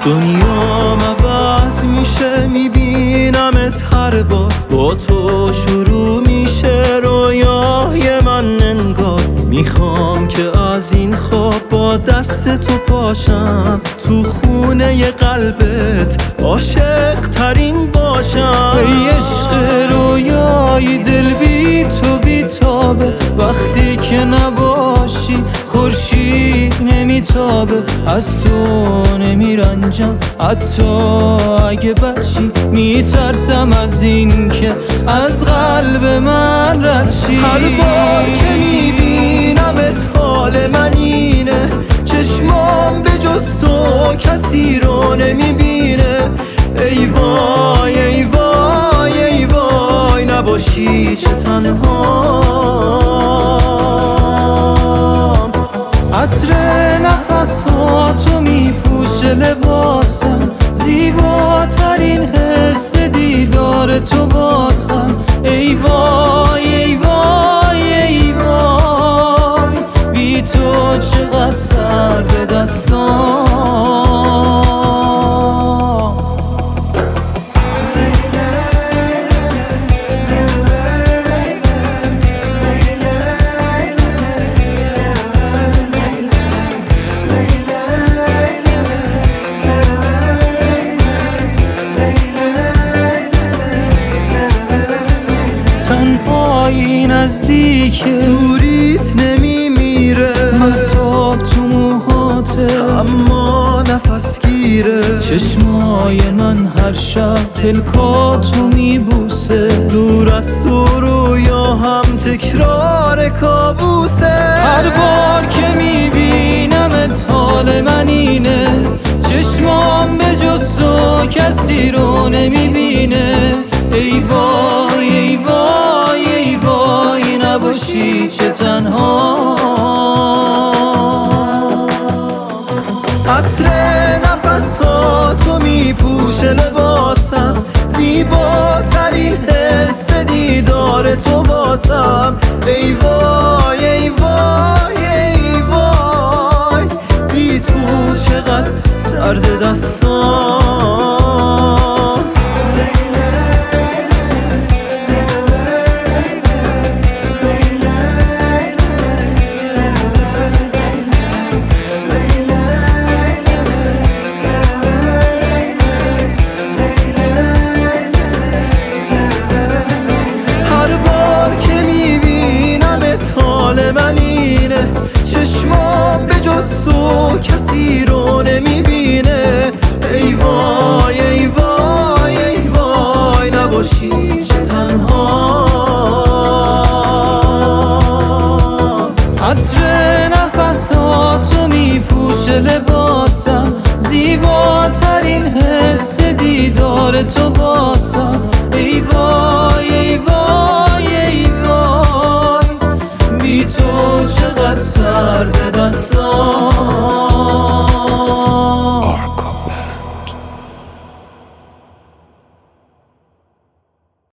دنیام عوض میشه، میبینمت هر بار، با تو شروع میشه رویای من انگار. میخوام که از این خواب با دست تو پاشم، تو خونه قلبت عاشق ترین باشم. ای عشق رویای دل بی تو بیتابه، وقتی که نباشی خورشید نمیتابه. از تو نمیرنجم حتی اگه بدشی، میترسم از این که از قلب من رد شی. هر بار که میبینمت حال من اینه، چشمام به جز تو کسی رو نمیبینه. ای وای ای وای ای وای، نباشی چه تنهام. عطر نفساتو میپوشه لباسم، زیباترین حس دیدار تو واسم. ای وای ای وای ای وای، بی تو چقدر سرد دستام. تنهایی نزدیکه، دوریت نمیمیره، مهتاب تو موهاته اما نفس گیره. چشمای من هر شب پلکاتو میبوسه، دور از تو رویا هم تکرار کابوسه. هر بار که میبینمت حال من اینه، چشمام به جز تو کسی رو نمیبینه. ای وای ای وای ای وای، نباشی چه تنها. عطر نفساتو میپوشه لباسم، زیباترین حس دیدار تو واسم. ای وای ای وای ای وای، بی تو چقدر سرد دستام. چشمام به جز تو کسی رو نمیبینه. ای وای ای وای ای وای، نباشی چه تنها. عطر نفساتو میپوشه لباسم، زیباترین حس دیدار تو